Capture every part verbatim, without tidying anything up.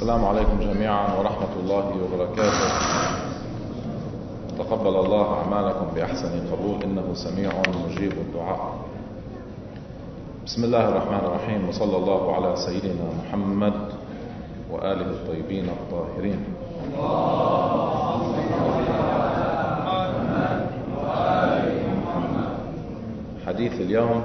السلام عليكم جميعا ورحمة الله وبركاته. تقبل الله أعمالكم بأحسن قبول، إنه سميع مجيب الدعاء. بسم الله الرحمن الرحيم، وصلى الله على سيدنا محمد وآله الطيبين الطاهرين. حديث اليوم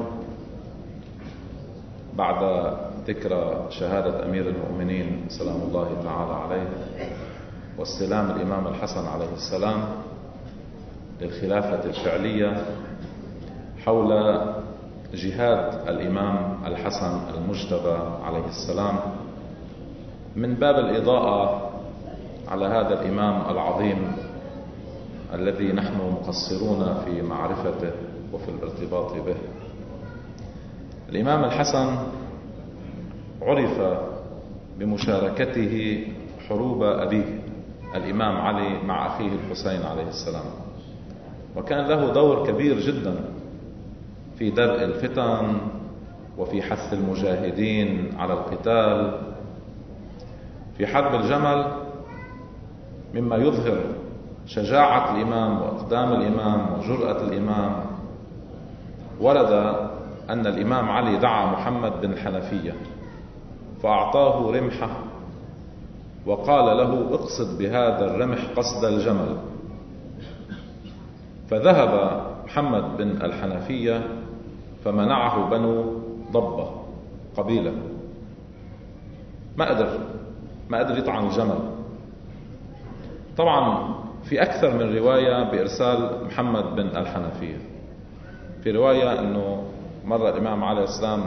بعد ذكرى شهادة أمير المؤمنين سلام الله تعالى عليه واستلام الإمام الحسن عليه السلام للخلافة الفعلية حول جهاد الإمام الحسن المجتبى عليه السلام، من باب الإضاءة على هذا الإمام العظيم الذي نحن مقصرون في معرفته وفي الارتباط به. الإمام الحسن عرف بمشاركته حروب أبيه الإمام علي مع أخيه الحسين عليه السلام، وكان له دور كبير جدا في درء الفتن وفي حث المجاهدين على القتال. في حرب الجمل مما يظهر شجاعة الإمام وإقدام الإمام وجرأة الإمام، ورد أن الإمام علي دعا محمد بن الحنفية فأعطاه رمحه وقال له: اقصد بهذا الرمح قصد الجمل. فذهب محمد بن الحنفية فمنعه بنو ضبة قبيلة، ما قدر ما قدر يطعن الجمل. طبعا في أكثر من رواية بإرسال محمد بن الحنفية. في رواية أنه مرة الإمام عليه السلام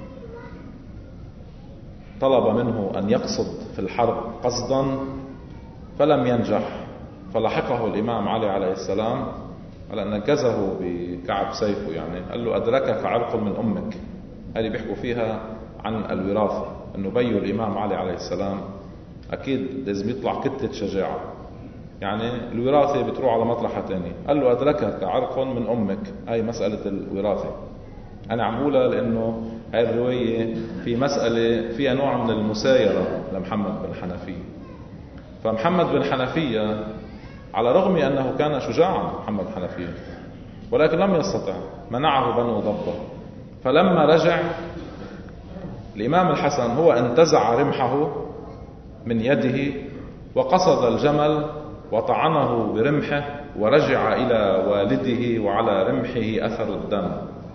طلب منه أن يقصد في الحرب قصدا فلم ينجح، فلحقه الإمام علي عليه السلام على أن نكزه بكعب سيفه، يعني قال له: أدركك عرق من أمك. هذه بيحكوا فيها عن الوراثة، أنه بيو الإمام علي عليه السلام أكيد لازم يطلع كتة شجاعة، يعني الوراثة بتروح على مطرحة تانية. قال له: أدركك عرق من أمك، هاي مسألة الوراثة. أنا عم بقولها لأنه هاي الرواية في مسألة فيها نوع من المسايرة لمحمد بن حنفية. فمحمد بن حنفية على رغم أنه كان شجاعا محمد بن حنفية ولكن لم يستطع، منعه بنو ضبة. فلما رجع الإمام الحسن هو انتزع رمحه من يده وقصد الجمل وطعنه برمحه ورجع إلى والده وعلى رمحه أثر الدم،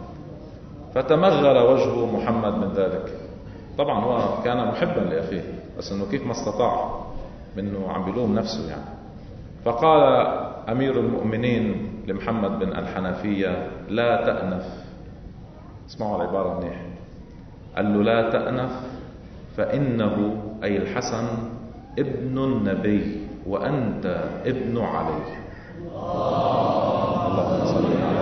فتمغر وجه محمد من ذلك. طبعا هو كان محبا لأخيه، بس أنه كيف ما استطاع منه عم بيلوم نفسه يعني. فقال أمير المؤمنين لمحمد بن الحنفية: لا تأنف. اسمعوا العبارة منيح، قال له: لا تأنف فإنه أي الحسن ابن النبي وأنت ابن علي. اللهم صل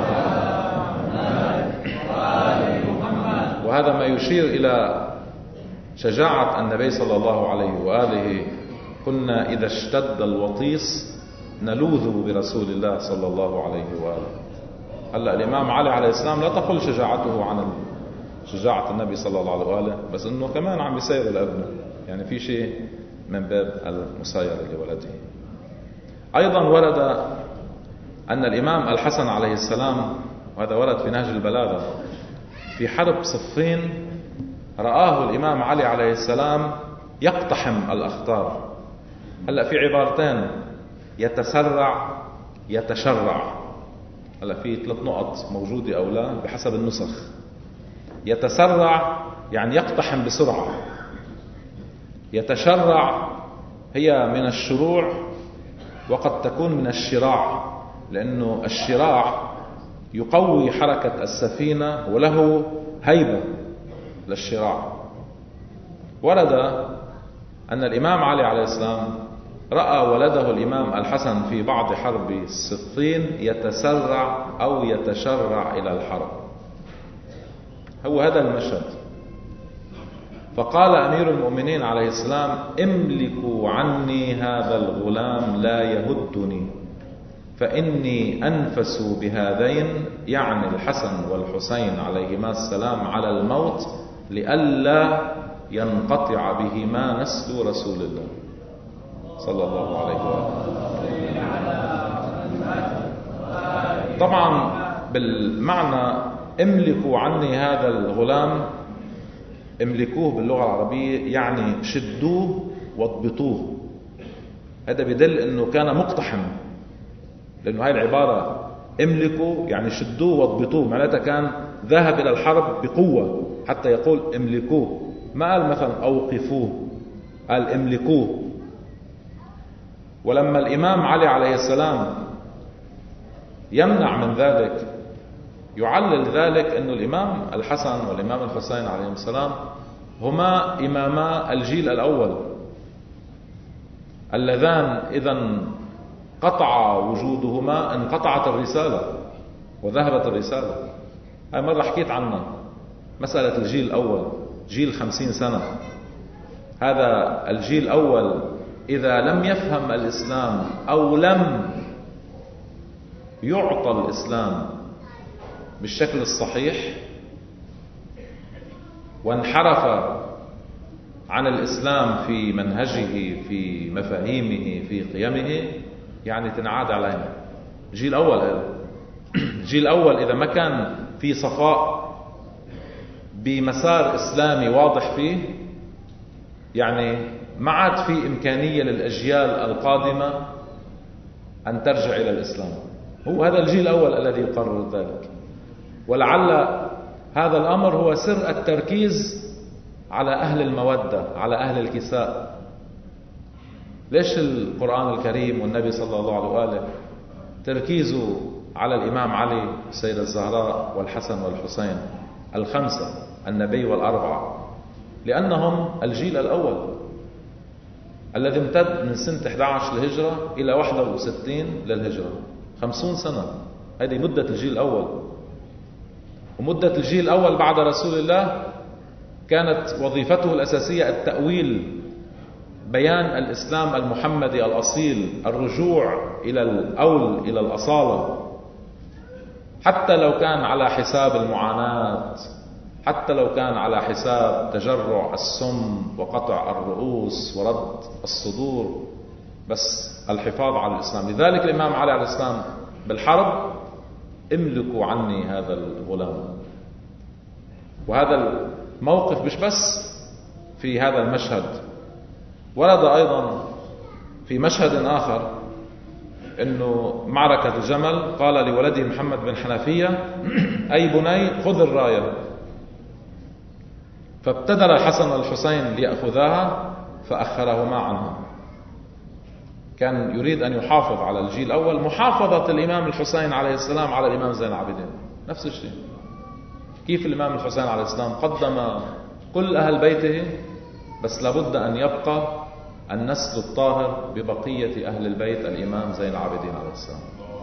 على محمد. وهذا ما يشير إلى شجاعة النبي صلى الله عليه وآله. كنا إذا اشتد الوطيس نلوذ برسول الله صلى الله عليه وآله. هلا الإمام علي عليه السلام لا تقل شجاعته عن شجاعة النبي صلى الله عليه وآله، بس إنه كمان عم بيسير لابنه، يعني في شيء من باب المسايرة لولده. أيضا ورد أن الإمام الحسن عليه السلام، وهذا ورد في نهج البلاغة، في حرب صفين رآه الإمام علي عليه السلام يقتحم الأخطار. هلأ في عبارتين: يتسرع يتشرع. هلأ في ثلاث نقط موجودة أو لا بحسب النسخ. يتسرع يعني يقتحم بسرعة، يتشرع هي من الشروع وقد تكون من الشراع، لأنه الشراع يقوي حركة السفينة وله هيبة للشراع. ورد أن الإمام علي عليه السلام رأى ولده الإمام الحسن في بعض حرب الصفين يتسرع أو يتشرع إلى الحرب. هو هذا المشهد. فقال أمير المؤمنين عليه السلام: املكوا عني هذا الغلام لا يهدني، فإني أنفس بهذين، يعني الحسن والحسين عليهما السلام، على الموت لئلا ينقطع بهما نسل رسول الله صلى الله عليه وآله. طبعا بالمعنى املكوا عني هذا الغلام، املكوه باللغة العربية يعني شدوه واضبطوه. هذا بدل انه كان مقتحم، لانه هاي العبارة املكوا يعني شدوه واضبطوه، معناتها كان ذهب الى الحرب بقوة حتى يقول املكوه، ما قال مثلا اوقفوه، قال املكوه. ولما الامام علي عليه السلام يمنع من ذلك، يعلل ذلك أن الإمام الحسن والإمام الحسين عليهم السلام هما إماما الجيل الأول، اللذان إذا قطع وجودهما انقطعت الرسالة وذهبت الرسالة. هاي مرة حكيت عنها، مسألة الجيل الأول، جيل خمسين سنة. هذا الجيل الأول إذا لم يفهم الإسلام أو لم يعطى الإسلام بالشكل الصحيح وانحرف عن الإسلام في منهجه في مفاهيمه في قيمه، يعني تنعاد علينا. الجيل الأول هذا الجيل الأول إذا ما كان في صفاء بمسار إسلامي واضح فيه، يعني ما عاد في إمكانية للأجيال القادمة أن ترجع إلى الإسلام. هو هذا الجيل الأول الذي يقرر ذلك. ولعل هذا الأمر هو سر التركيز على أهل المودة، على أهل الكساء. ليش القرآن الكريم والنبي صلى الله عليه وآله تركيزه على الإمام علي، السيدة الزهراء، والحسن والحسين الخمسة النبي والأربعة؟ لأنهم الجيل الأول الذي امتد من سنة أحد عشر للهجرة إلى واحد وستين للهجرة، خمسون سنة. هذه مدة الجيل الأول. ومدة الجيل الأول بعد رسول الله كانت وظيفته الأساسية التأويل، بيان الإسلام المحمدي الأصيل، الرجوع إلى الأول إلى الأصالة، حتى لو كان على حساب المعاناة، حتى لو كان على حساب تجرع السم وقطع الرؤوس ورد الصدور، بس الحفاظ على الإسلام. لذلك الإمام علي عليه السلام بالحرب املكوا عني هذا الغلام. وهذا الموقف مش بس في هذا المشهد، ورد أيضا في مشهد آخر أنه معركة الجمل قال لولده محمد بن حنفية: أي بني خذ الراية. فابتدر الحسن والحسين ليأخذاها فأخرهما عنها. كان يريد أن يحافظ على الجيل الأول، محافظة الإمام الحسين عليه السلام على الإمام زين العابدين. نفس الشيء، كيف الإمام الحسين عليه السلام قدم كل أهل بيته، بس لابد أن يبقى النسل الطاهر ببقية أهل البيت الإمام زين العابدين عليه السلام.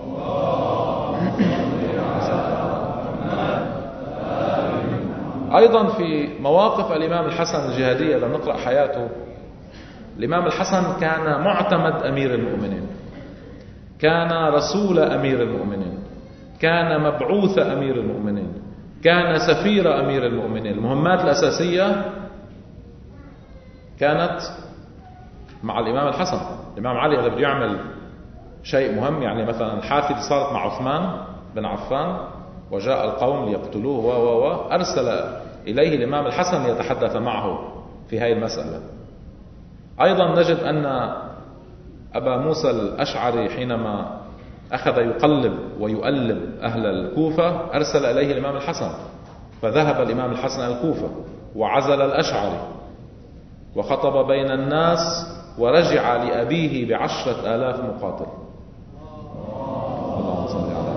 أيضا في مواقف الإمام الحسن الجهادية لما نقرأ حياته، الإمام الحسن كان معتمد أمير المؤمنين، كان رسول أمير المؤمنين، كان مبعوث أمير المؤمنين، كان سفير أمير المؤمنين. المهمات الأساسية كانت مع الإمام الحسن. الإمام علي إذا بده يعمل شيء مهم، يعني مثلا الحادثة صارت مع عثمان بن عفان وجاء القوم ليقتلوه و و و أرسل إليه الإمام الحسن ليتحدث معه في هذه المسألة. أيضا نجد أن أبا موسى الأشعري حينما أخذ يقلب ويؤلب أهل الكوفة أرسل إليه الإمام الحسن، فذهب الإمام الحسن الكوفة وعزل الأشعري وخطب بين الناس ورجع لأبيه بعشرة آلاف مقاتل. اللهم صل على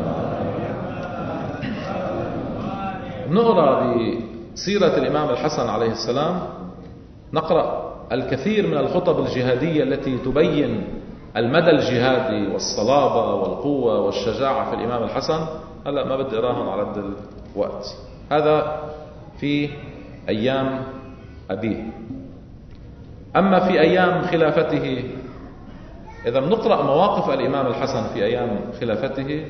محمد. نقرأ بسيرة الإمام الحسن عليه السلام، نقرأ الكثير من الخطب الجهادية التي تبين المدى الجهادي والصلابة والقوة والشجاعة في الإمام الحسن. هلأ ما بدي أراهن على قد الوقت. هذا في أيام أبيه. أما في أيام خلافته، إذا بنقرأ مواقف الإمام الحسن في أيام خلافته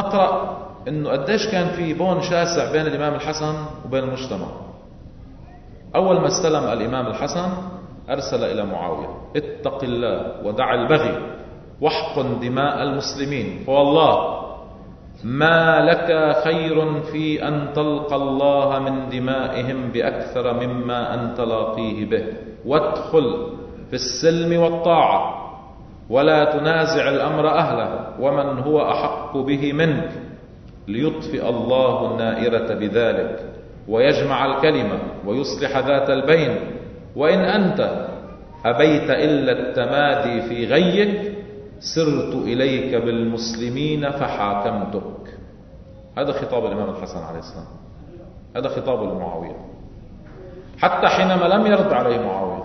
نقرأ إنه قديش كان في بون شاسع بين الإمام الحسن وبين المجتمع. أول ما استلم الإمام الحسن أرسل إلى معاوية: اتق الله ودع البغي واحقن دماء المسلمين، فوالله ما لك خير في أن تلقى الله من دمائهم بأكثر مما أنت لاقيه به، وادخل في السلم والطاعة ولا تنازع الأمر أهله ومن هو أحق به منك، ليطفئ الله النائرة بذلك ويجمع الكلمة ويصلح ذات البين، وإن أنت أبيت إلا التمادي في غيك سرت إليك بالمسلمين فحاكمتك. هذا خطاب الإمام الحسن عليه السلام، هذا خطاب لمعاوية، حتى حينما لم يرد عليه معاوية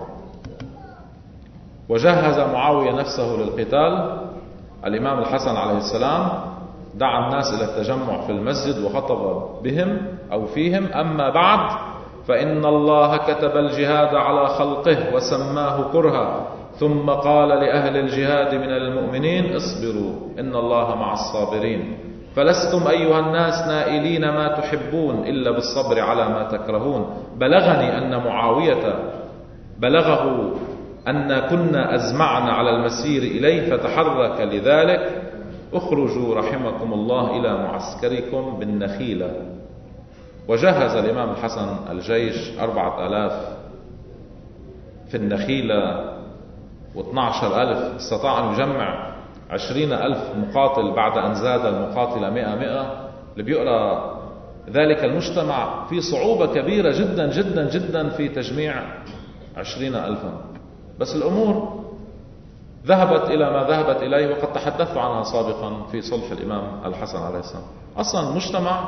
وجهز معاوية نفسه للقتال، الإمام الحسن عليه السلام دعا الناس إلى التجمع في المسجد وخطب بهم أو فيهم: أما بعد فإن الله كتب الجهاد على خلقه وسماه كرها، ثم قال لأهل الجهاد من المؤمنين: اصبروا إن الله مع الصابرين، فلستم أيها الناس نائلين ما تحبون إلا بالصبر على ما تكرهون. بلغني أن معاوية بلغه أن كنا أزمعنا على المسير إليه فتحرك لذلك، اخرجوا رحمكم الله إلى معسكركم بالنخيلة. وجهز الإمام الحسن الجيش أربعة آلاف في النخيلة واثنى عشر ألف، استطاع أن يجمع عشرين ألف مقاتل بعد أن زاد المقاتل مئة مئة. اللي بيقرأ ذلك المجتمع في صعوبة كبيرة جدا جدا جدا في تجميع عشرين ألفا، بس الأمور ذهبت إلى ما ذهبت إليه، وقد تحدثت عنها سابقا في صلح الإمام الحسن عليه السلام. أصلا المجتمع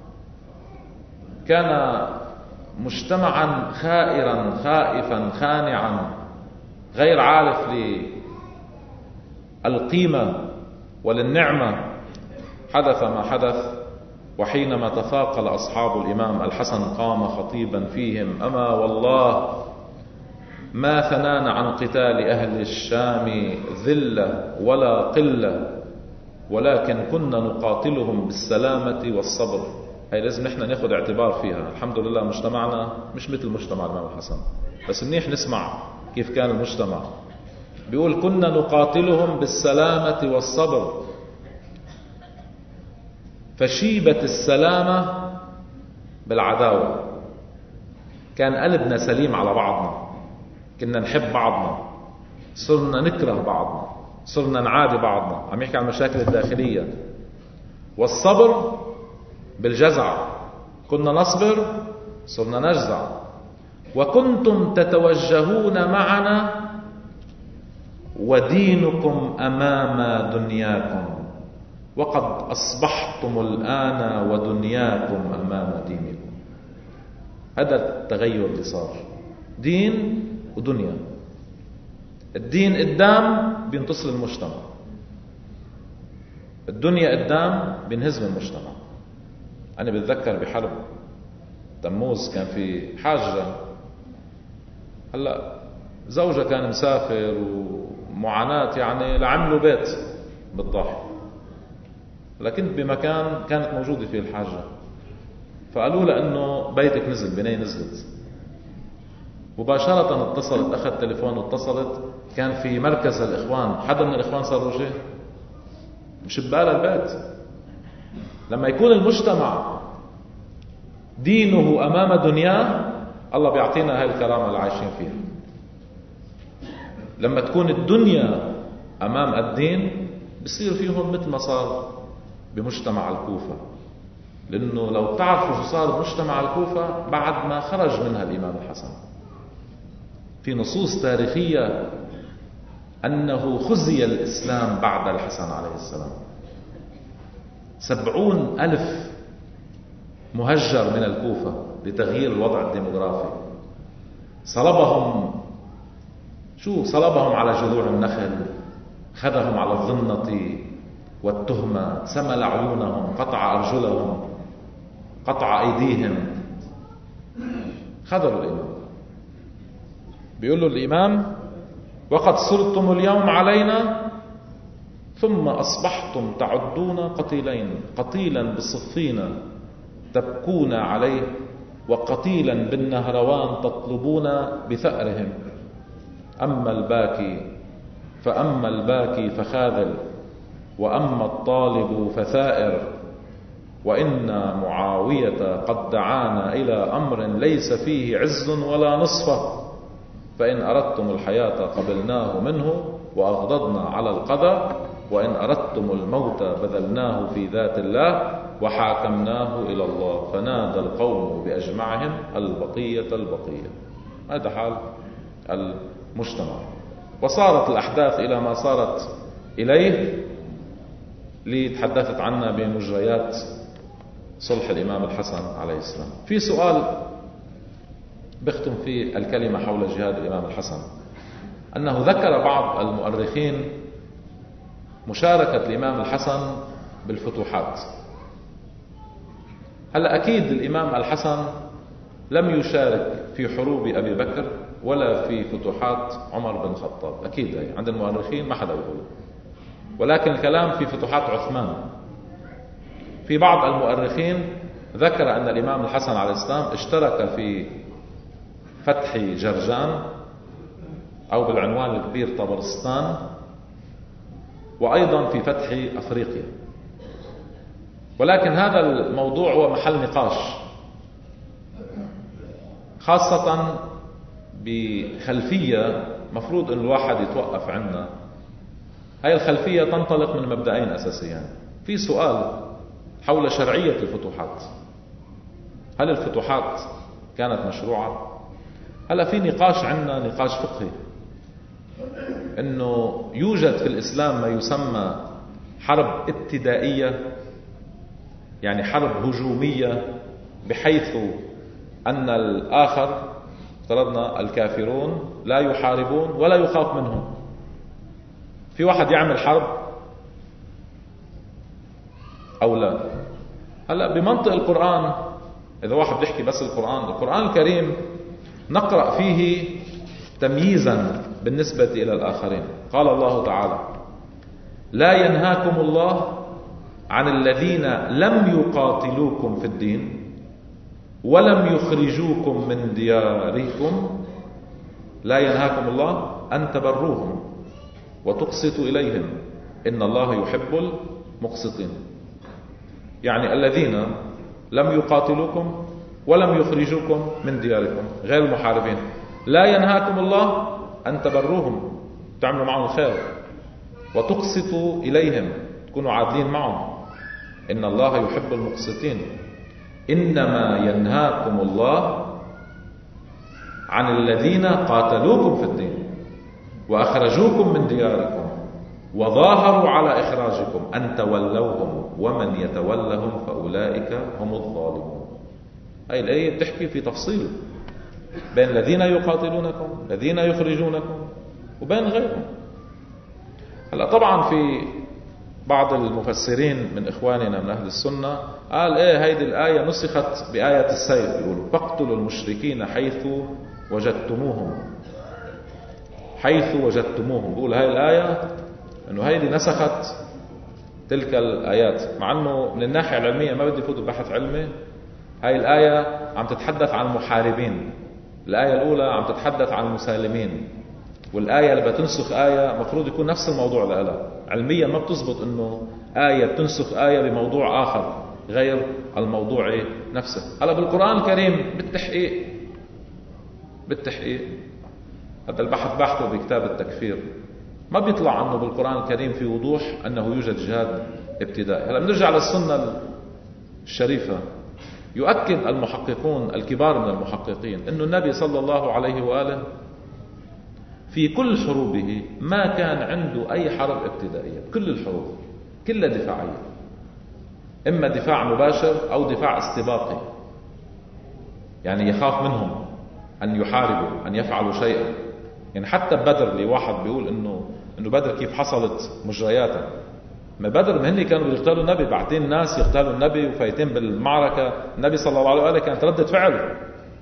كان مجتمعا خائرا خائفا خانعا غير عارف للقيمة وللنعمة. حدث ما حدث، وحينما تثاقل أصحاب الإمام الحسن قام خطيبا فيهم: أما والله ما ثنانا عن قتال أهل الشام ذلة ولا قلة، ولكن كنا نقاتلهم بالسلامة والصبر. هاي لازم نحن ناخد اعتبار فيها. الحمد لله مجتمعنا مش مثل مجتمع الإمام الحسن، بس منيح نسمع كيف كان المجتمع. بيقول: كنا نقاتلهم بالسلامة والصبر، فشيبت السلامة بالعداوة. كان قلبنا سليم على بعضنا، كنا نحب بعضنا، صرنا نكره بعضنا، صرنا نعادي بعضنا. عم يحكي عن المشاكل الداخلية. والصبر بالجزع، كنا نصبر صرنا نجزع. وكنتم تتوجهون معنا ودينكم أمام دنياكم، وقد أصبحتم الآن ودنياكم أمام دينكم. هذا التغير اللي صار، دين ودنيا. الدين قدام بينتصر المجتمع، الدنيا قدام بينهزم المجتمع. أنا بتذكر بحرب تموز كان في حاجة، هلا زوجة كان مسافر ومعاناة، يعني لعملوا بيت بالضاحي، لكن بمكان كانت موجودة فيه الحاجة، فقالوا لها انه بيتك نزل، بناية نزلت. مباشرة اتصلت، اخذت تليفون واتصلت، كان في مركز الاخوان، حدا من الاخوان صار وجه مش ببال البيت. لما يكون المجتمع دينه امام دنياه، الله بيعطينا هاي الكرامة اللي عايشين فيها. لما تكون الدنيا امام الدين بصير فيهم مثل ما صار بمجتمع الكوفة. لأنه لو تعرفوا شو صار بمجتمع الكوفة بعد ما خرج منها الإمام الحسن، في نصوص تاريخية أنه خزي الإسلام بعد الحسن عليه السلام. سبعون ألف مهجر من الكوفة لتغيير الوضع الديموغرافي. صلبهم، شو صلبهم على جذوع النخل، خذهم على الظنة والتهمة، سمل عيونهم، قطع أرجلهم، قطع أيديهم، خذلوا الإمام. بيقول له الإمام: وقد صرتم اليوم علينا ثم أصبحتم تعدون قتيلين، قتيلا بصفين تبكون عليه وقتيلا بالنهروان تطلبون بثأرهم. أما الباكي فأما الباكي فخاذل، وأما الطالب فثائر. وإن معاوية قد دعانا إلى أمر ليس فيه عز ولا نصفه، فإن أردتم الحياة قبلناه منه وأغضضنا على القدر، وإن أردتم الموت بذلناه في ذات الله وحاكمناه إلى الله. فنادى القوم بأجمعهم البقية البقية. هذا حال المجتمع. وصارت الأحداث إلى ما صارت إليه اللي تحدثت عنها بمجريات صلح الإمام الحسن عليه السلام. في سؤال بختم في الكلمة حول جهاد الإمام الحسن، أنه ذكر بعض المؤرخين مشاركة الإمام الحسن بالفتوحات. هلا أكيد الإمام الحسن لم يشارك في حروب أبي بكر ولا في فتوحات عمر بن الخطاب، أكيد هي عند المؤرخين ما حدا يقول، ولكن الكلام في فتوحات عثمان. في بعض المؤرخين ذكر أن الإمام الحسن عليه السلام اشترك في فتح جرجان أو بالعنوان الكبير طبرستان، وأيضا في فتح أفريقيا. ولكن هذا الموضوع هو محل نقاش، خاصة بخلفية مفروض أن الواحد يتوقف عندنا. هاي الخلفية تنطلق من مبدأين أساسيين. في سؤال حول شرعية الفتوحات، هل الفتوحات كانت مشروعة؟ هلا في نقاش عندنا، نقاش فقهي، انه يوجد في الإسلام ما يسمى حرب ابتدائية، يعني حرب هجومية، بحيث أن الآخر افترضنا الكافرون لا يحاربون ولا يخاف منهم. في واحد يعمل حرب أو لا؟ هلا بمنطق القرآن، إذا واحد بيحكي بس القرآن، القرآن الكريم نقرأ فيه تمييزا بالنسبة إلى الآخرين. قال الله تعالى: لا ينهاكم الله عن الذين لم يقاتلوكم في الدين ولم يخرجوكم من دياركم، لا ينهاكم الله أن تبروهم وتقسطوا إليهم إن الله يحب المقسطين. يعني الذين لم يقاتلوكم ولم يخرجوكم من دياركم، غير المحاربين، لا ينهاكم الله أن تبروهم، تعملوا معهم الخير، وتقسطوا إليهم، تكونوا عادلين معهم، إن الله يحب المقسطين. إنما ينهاكم الله عن الذين قاتلوكم في الدين وأخرجوكم من دياركم وظاهروا على إخراجكم أن تولوهم ومن يتولهم فأولئك هم الظالمون. هذه الآية بتحكي في تفصيل بين الذين يقاتلونكم، الذين يخرجونكم، وبين غيرهم. هلا طبعا في بعض المفسرين من إخواننا من أهل السنة قال إيه هيدي الآية نسخت بآية السيف، يقولوا فاقتلوا المشركين حيث وجدتموهم، حيث وجدتموهم. بقول هاي الآية إنه هيدي نسخت تلك الآيات، مع إنه من الناحية العلمية ما بدي فوت بحث علمي. هاي الآية عم تتحدث عن المحاربين، الآية الأولى عم تتحدث عن المسالمين، والآية اللي بتنسخ آية مفروض يكون نفس الموضوع لها. علميا ما بتزبط إنه آية بتنسخ آية بموضوع آخر غير الموضوع نفسه. هلا بالقرآن الكريم بالتحقيق بالتحقيق هذا البحث بحثه بكتاب التكفير، ما بيطلع عنه بالقرآن الكريم في وضوح أنه يوجد جهاد ابتدائي. هلا بنرجع للسنة الشريفة. يؤكد المحققون الكبار من المحققين أن النبي صلى الله عليه وآله في كل حروبه ما كان عنده أي حرب ابتدائية، كل الحروب كلها دفاعية، إما دفاع مباشر أو دفاع استباقي، يعني يخاف منهم أن يحاربوا أن يفعلوا شيئا. يعني حتى بدر اللي واحد بيقول إنه إنه بدر كيف حصلت مجرياتها، ما بدر ما هني كانوا يقتلوا النبي، بعدين ناس يقتلوا النبي وفايتين بالمعركة، النبي صلى الله عليه وآله كانت ردة فعل.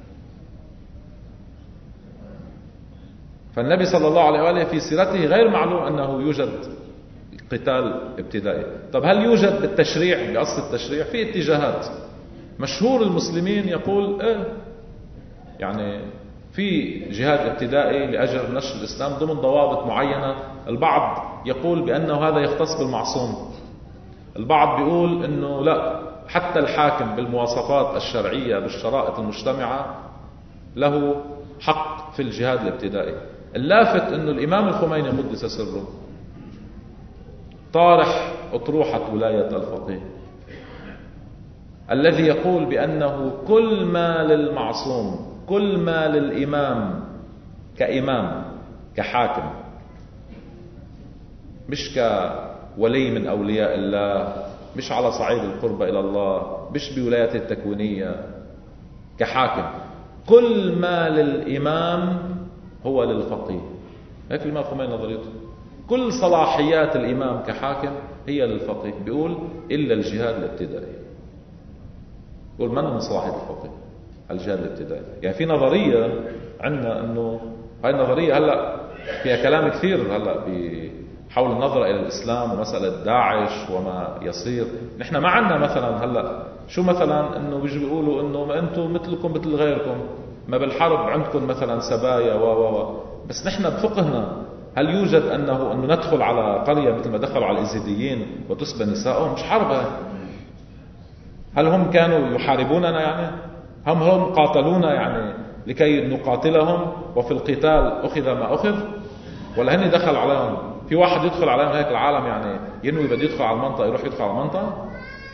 فالنبي صلى الله عليه وآله في سيرته غير معلوم أنه يوجد قتال ابتدائي. طب هل يوجد بالتشريع، بأصل التشريع؟ في اتجاهات، مشهور المسلمين يقول إيه يعني في جهاد ابتدائي لأجل نشر الإسلام ضمن ضوابط معينة. البعض يقول بأنه هذا يختص بالمعصوم، البعض بيقول أنه لا، حتى الحاكم بالمواصفات الشرعية بالشرائط المجتمعة له حق في الجهاد الابتدائي. اللافت أنه الإمام الخميني قدس سره طارح أطروحة ولاية الفقيه الذي يقول بأنه كل ما للمعصوم، كل ما للإمام كإمام كحاكم، مش كولي من أولياء الله، مش على صعيد القرب إلى الله، مش بولايته التكوينية، كحاكم كل ما للإمام هو للفقيه. هيك الإمام الخميني نظريته، كل صلاحيات الإمام كحاكم هي للفقيه. بيقول إلا الجهاد الابتدائي، يقول من من صلاحية الفقيه؟ الجهاد الابتدائي. يعني في نظرية عندنا أنه هاي النظرية هلأ فيها كلام كثير هلأ حول النظرة إلى الإسلام ومسألة داعش وما يصير. نحن ما عندنا مثلا هلأ شو مثلا أنه بيجوا بيقولوا أنه ما أنتم مثلكم مثل غيركم، ما بالحرب عندكم مثلا سبايا و و بس نحن بفقهنا هل يوجد أنه أنه ندخل على قرية مثل ما دخلوا على الإيزيديين وتسبى نسائهم؟ مش حرب هاي. هل هم كانوا يحاربوننا يعني؟ هم هم قاتلونا يعني لكي نقاتلهم وفي القتال أخذ ما أخذ؟ ولا هني دخل عليهم؟ في واحد يدخل عليهم هيك العالم يعني ينوي بده يدخل على المنطقة يروح يدخل على المنطقة؟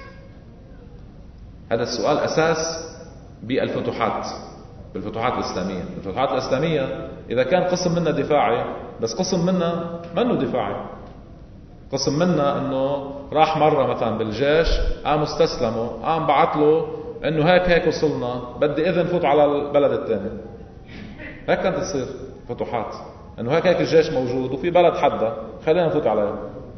هذا السؤال أساس بالفتوحات، بالفتوحات الإسلامية. الفتوحات الإسلامية إذا كان قسم منا دفاعي، بس قسم منا منه دفاعي، قسم منا أنه راح مرة مثلا بالجيش قام استسلموا، قام بعت له أنه هيك هيك وصلنا بدي إذن فوت على البلد الثاني. هيك كانت تصير فتوحات، أنه هيك هيك الجيش موجود وفي بلد حدا خلينا نفوت عليه.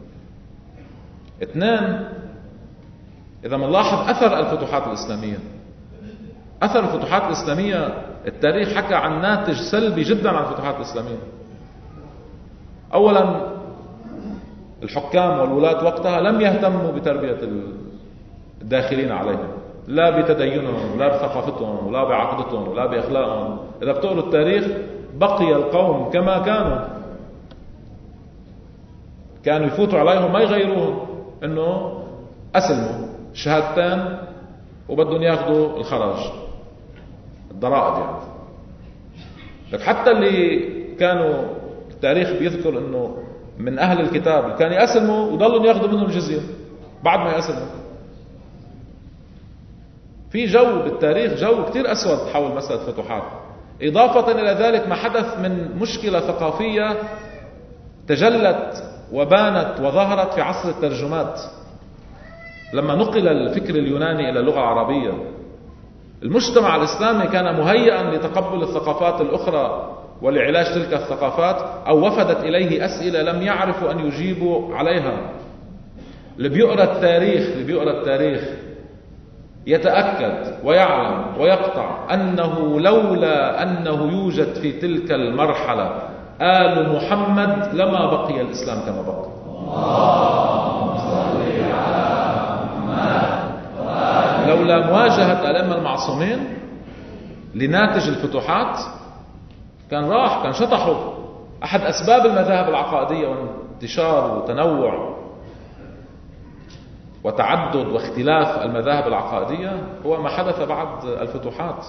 اثنين، إذا منلاحظ أثر الفتوحات الإسلامية، أثر الفتوحات الإسلامية التاريخ حكى عن ناتج سلبي جدا عن الفتوحات الإسلامية. أولا الحكام والولاة وقتها لم يهتموا بتربية الداخلين عليهم، لا بتدينهم ولا بثقافتهم ولا بعقيدتهم ولا بأخلاقهم. إذا بتقروا التاريخ بقي القوم كما كانوا، كانوا يفوتوا عليهم ما يغيروهم، إنه أسلموا شهادتين وبدهم ياخذوا الخراج الضرائب يعني. لك حتى اللي كانوا التاريخ بيذكر إنه من أهل الكتاب كانوا يأسلموا وضلوا ياخذوا منهم الجزية بعد ما يأسلموا. في جو بالتاريخ جو كتير أسود حول مسألة فتوحات. إضافة إلى ذلك ما حدث من مشكلة ثقافية تجلت وبانت وظهرت في عصر الترجمات، لما نقل الفكر اليوناني إلى اللغة العربية. المجتمع الإسلامي كان مهيئا لتقبل الثقافات الأخرى ولعلاج تلك الثقافات، أو وفدت إليه أسئلة لم يعرفوا أن يجيبوا عليها. اللي بيقرأ التاريخ اللي بيقرأ التاريخ يتأكد ويعلم ويقطع أنه لولا أنه يوجد في تلك المرحلة آل محمد لما بقي الإسلام كما بقي. لولا مواجهة الأئمة المعصومين لناتج الفتوحات كان راح، كان شطحوا. أحد أسباب المذاهب العقائدية وانتشار وتنوع وتعدد واختلاف المذاهب العقائدية هو ما حدث بعد الفتوحات.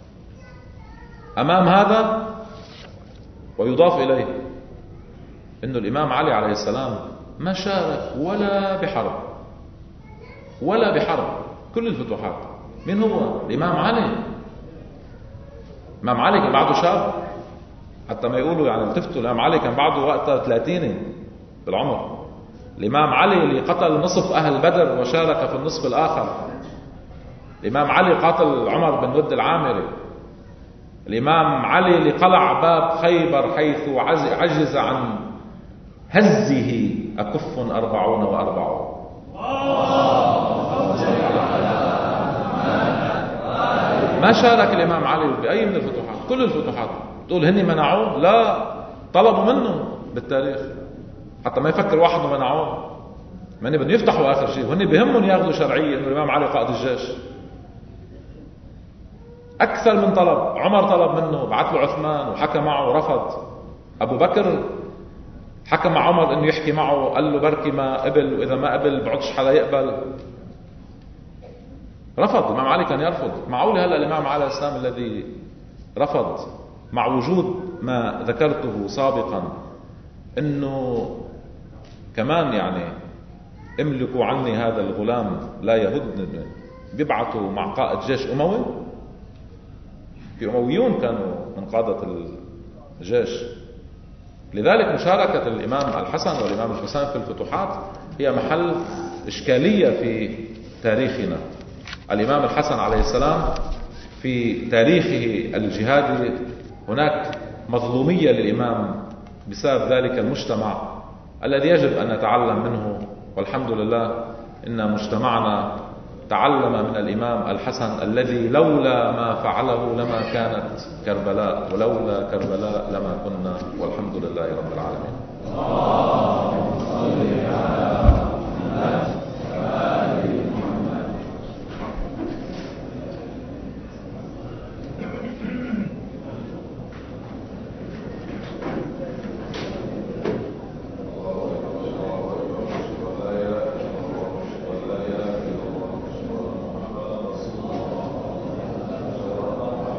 أمام هذا ويضاف إليه أن الإمام علي عليه السلام ما شارك ولا بحرب ولا بحرب كل الفتوحات. من هو؟ الإمام علي. الإمام علي كان بعده شاب، حتى ما يقولوا يعني التفتوا الإمام علي كان بعده وقتها ثلاثين بالعمر. الإمام علي اللي قتل نصف أهل بدر وشارك في النصف الآخر. الإمام علي قاتل عمر بن ود العامري. الإمام علي اللي قلع باب خيبر حيث عجز عن هزه أكف أربعون وأربعون. ما شارك الإمام علي بأي من الفتوحات، كل الفتوحات. تقول هني منعوه؟ لا، طلبوا منه بالتاريخ، حتى ما يفكر واحد انه منعوه. ما هني بدهم يفتحوا آخر شيء، وهني بهمهم ياخذوا شرعية إنه الإمام علي قائد الجيش. أكثر من طلب. عمر طلب منه، بعث له عثمان وحكى معه ورفض. أبو بكر حكى مع عمر إنه يحكي معه، قال له بركي ما قبل، وإذا ما قبل بعدش حدا يقبل. رفض. الإمام علي كان يرفض. معقول هلأ الإمام علي السلام الذي رفض مع وجود ما ذكرته سابقا إنه كمان يعني املكوا عني هذا الغلام لا يهدن، بيبعثوا مع قائد جيش أموي؟ في أمويون كانوا من قادة الجيش. لذلك مشاركة الإمام الحسن والإمام الحسين في الفتوحات هي محل إشكالية في تاريخنا. الإمام الحسن عليه السلام في تاريخه الجهادي هناك مظلومية للإمام بسبب ذلك المجتمع الذي يجب أن نتعلم منه، والحمد لله إن مجتمعنا تعلم من الإمام الحسن الذي لولا ما فعله لما كانت كربلاء، ولولا كربلاء لما كنا، والحمد لله رب العالمين.